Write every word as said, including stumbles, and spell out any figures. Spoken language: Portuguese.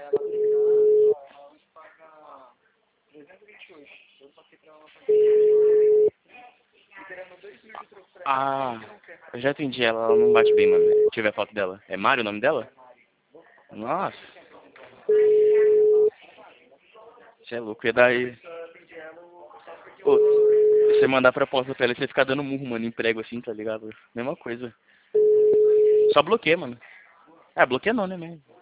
Ah, eu já entendi ela, ela não bate bem, mano. Deixa eu ver a foto dela. É Mário o nome dela? Nossa. Você é louco, ia dar aí. Pô, você mandar proposta pra ela, você ficar dando murro, mano, em prego assim, tá ligado? Mesma coisa. Só bloqueia, mano. É, bloqueia não, né, mesmo?